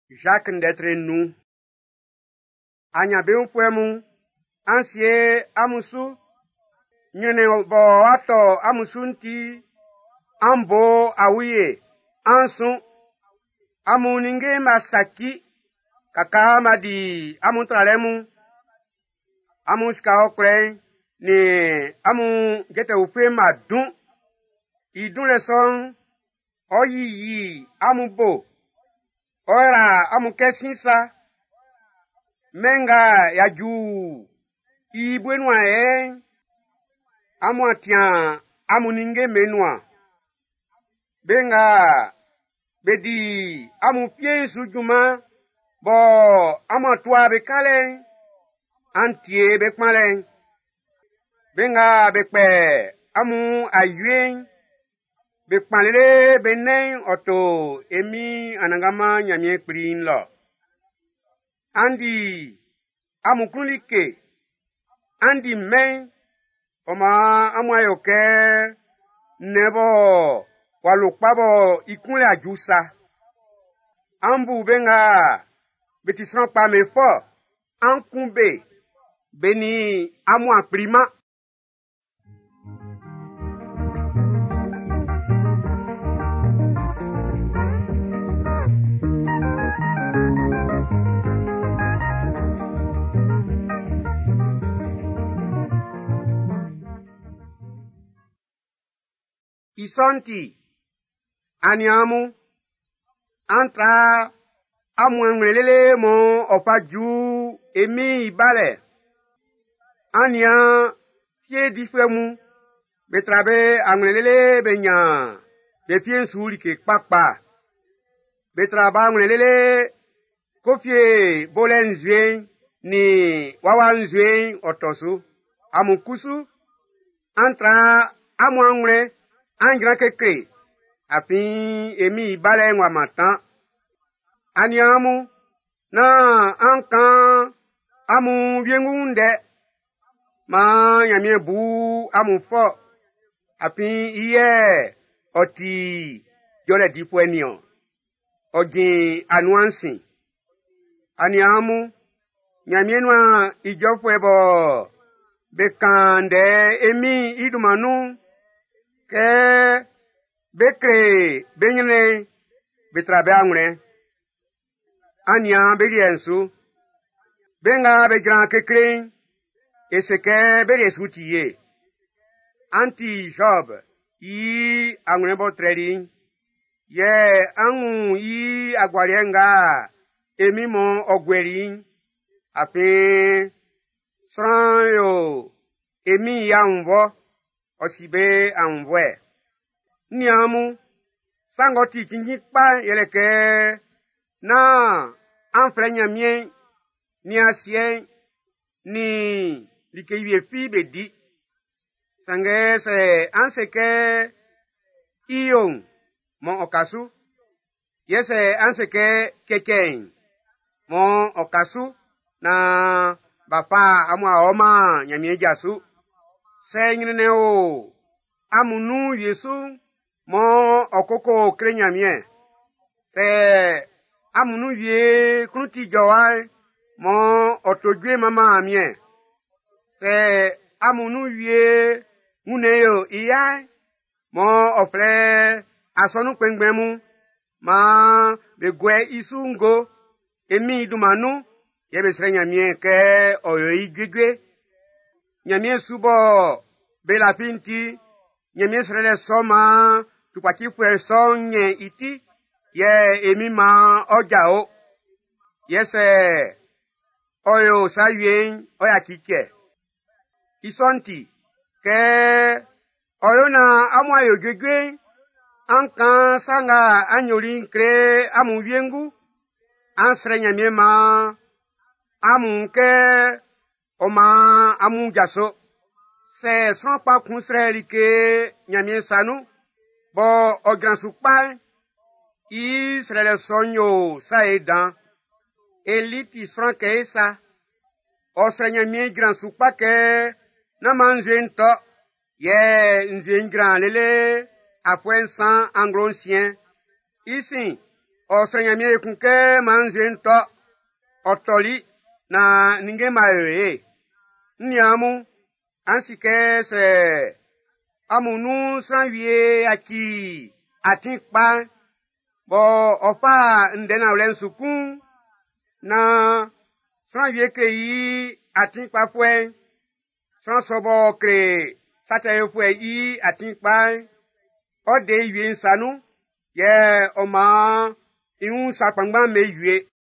Jacques ndetre nous. Anyabe unpuemu, ansie amusu, nyene bo ato amusunti, ambo awiye, ansun, amuninge masaki, kaka madi amuntralemu, amuska okre, ni amu gete upe madun, idun leson, oyi amubo, ora amukesinsa, menga yaju ibwenwa amu atian amuninge menwa benga bedi amu pie sujuma bo amu atwa bekale antie bekmale benga bekpe amu ayue bekpalele benen oto emi anangama nyamie kprin lo andi amukunlike andi men oma amoyoke nebo walukpabo ikunle ajusa ambu benga betisron pa me fo ankumbe beni amu aprima Isonti aniamu antra amwenwelele mo opaju emi ibale ania pie difemu betrabe amwelele benya de pie suri ke papa betraba amwelele kofie bolenzwe ni wawanzwe otosu amukusu antra amwanwle angra keke api emi bale ngwa matan aniamu na ankan amu biengunde ma yamie bu amu fo api iye oti jole dipo enio ogin anuansi aniamu yamie nwa ijofo ebo bekande emi idumanu ke bekre benyene betrabe angre ania beriensu benga begran kekre eseke beriesutie anti job yi angre botredi ye anu yi agwarienga emimo ogweri ape sranyo emi ya unvo osibe anvwe niamu sangoti kinjikpa yeleke na anfrenya mien ni asien ni likeyie fi bedi sange se anseke iyon mo okasu yese anseke keken mo okasu na bapa amwa oma nyamie jasu senyine o amunu yesu mo okoko krenyamie se amunu ye kruti jowa mo otodwe mama amie se amunu ye muneyo iya mo ofre asonu pengbemu ma begwe isungo emi dumanu ye besre nyamie ke oyo igwegwe nyamie subo bela pinti nyamie srele soma tukwakifwe sonye iti ye emi ma ojao yese oyo sayuen oya kike isonti ke oyo na amwayo gwegwe ankan sanga anyori kre amubiengu ansre nyamie ma amunke oma amu jaso se son pa kunsre like nyamie sanu bo ogran supa Israel sonyo sa edan eliti franke esa osre nyamie gran supa ke na manjento ye njen gran lele afwen san anglonsien ici osanyamie kunke manzento otoli na ninge maere nyamu ansike se amunu sanwie aki atikpa bo opa ndena olen sukun na sanwie krei atikpa fwe san sobo kre sataye fwe yi atikpa ode yue nsanu ye oma ihun sapangba me yue